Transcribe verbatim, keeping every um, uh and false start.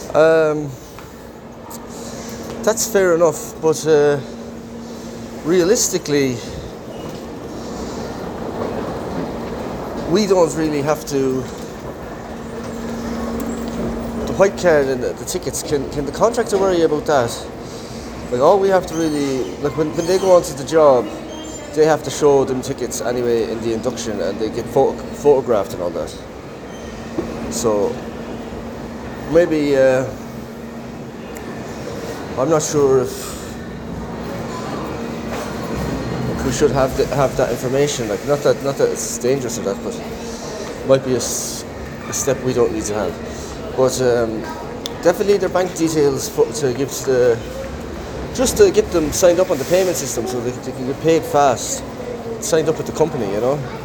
Um, that's fair enough, but uh, realistically, we don't really have to. The white card and the, the tickets. Can can the contractor worry about that? Like all we have to really like when, when they go onto the job, they have to show them tickets anyway in the induction, and they get photo, photographed and all that. So maybe uh, I'm not sure if, if we should have the, have that information. Like not that not that it's dangerous or that, but it might be a, s- a step we don't need to have. But um, definitely their bank details for, to give to the just to get them signed up on the payment system so they, they can get paid fast. Signed up with the company, you know.